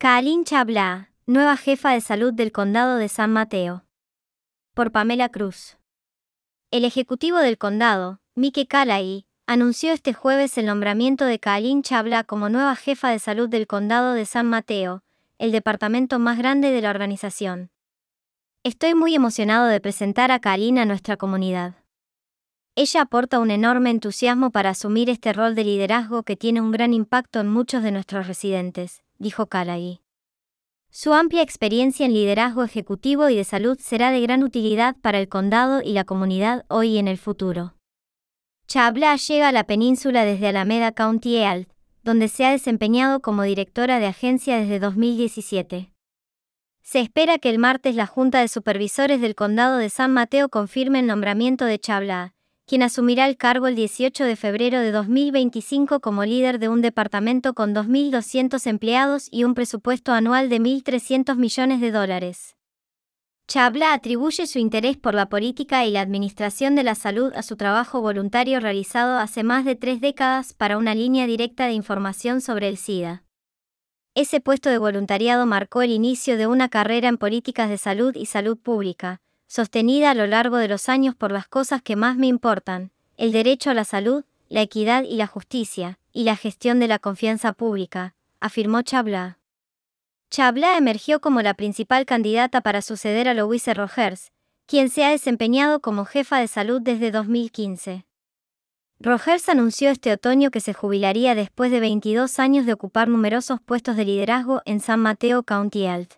Ka'Lyn Chawla, nueva jefa de salud del condado de San Mateo. Por Pamela Cruz. El ejecutivo del condado, Mike Callaghan, anunció este jueves el nombramiento de Ka'Lyn Chawla como nueva jefa de salud del condado de San Mateo, el departamento más grande de la organización. Estoy muy emocionado de presentar a Ka'Lyn a nuestra comunidad. Ella aporta un enorme entusiasmo para asumir este rol de liderazgo que tiene un gran impacto en muchos de nuestros residentes, dijo Callaghan. Su amplia experiencia en liderazgo ejecutivo y de salud será de gran utilidad para el condado y la comunidad hoy y en el futuro. Chawla llega a la península desde Alameda County Health, donde se ha desempeñado como directora de agencia desde 2017. Se espera que el martes la Junta de Supervisores del Condado de San Mateo confirme el nombramiento de Chawla, quien asumirá el cargo el 18 de febrero de 2025 como líder de un departamento con 2.200 empleados y un presupuesto anual de $1.300 millones. Chawla atribuye su interés por la política y la administración de la salud a su trabajo voluntario realizado hace más de 3 décadas para una línea directa de información sobre el SIDA. Ese puesto de voluntariado marcó el inicio de una carrera en políticas de salud y salud pública, sostenida a lo largo de los años por las cosas que más me importan: el derecho a la salud, la equidad y la justicia, y la gestión de la confianza pública, afirmó Chawla. Chawla emergió como la principal candidata para suceder a Louise Rogers, quien se ha desempeñado como jefa de salud desde 2015. Rogers anunció este otoño que se jubilaría después de 22 años de ocupar numerosos puestos de liderazgo en San Mateo County Health.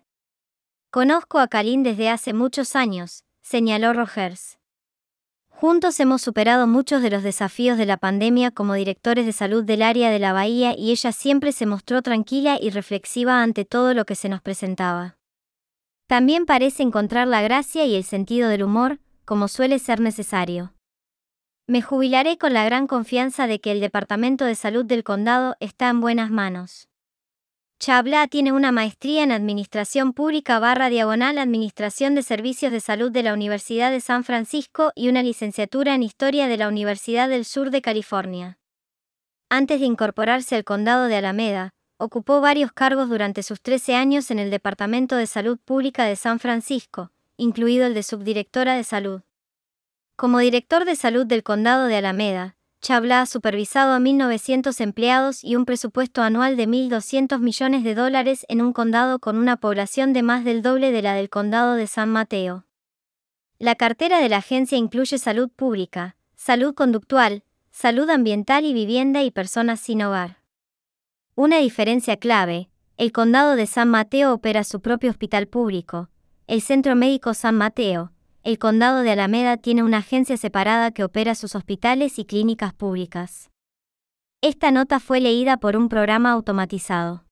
Conozco a Ka'Lyn desde hace muchos años, señaló Rogers. Juntos hemos superado muchos de los desafíos de la pandemia como directores de salud del área de la Bahía y ella siempre se mostró tranquila y reflexiva ante todo lo que se nos presentaba. También parece encontrar la gracia y el sentido del humor, como suele ser necesario. Me jubilaré con la gran confianza de que el Departamento de Salud del Condado está en buenas manos. Chawla tiene una maestría en Administración Pública / Administración de Servicios de Salud de la Universidad de San Francisco y una licenciatura en Historia de la Universidad del Sur de California. Antes de incorporarse al condado de Alameda, ocupó varios cargos durante sus 13 años en el Departamento de Salud Pública de San Francisco, incluido el de subdirectora de salud. Como director de salud del condado de Alameda, Chawla ha supervisado a 1.900 empleados y un presupuesto anual de $1.200 millones en un condado con una población de más del doble de la del condado de San Mateo. La cartera de la agencia incluye salud pública, salud conductual, salud ambiental y vivienda y personas sin hogar. Una diferencia clave: el condado de San Mateo opera su propio hospital público, el Centro Médico San Mateo. El condado de Alameda tiene una agencia separada que opera sus hospitales y clínicas públicas. Esta nota fue leída por un programa automatizado.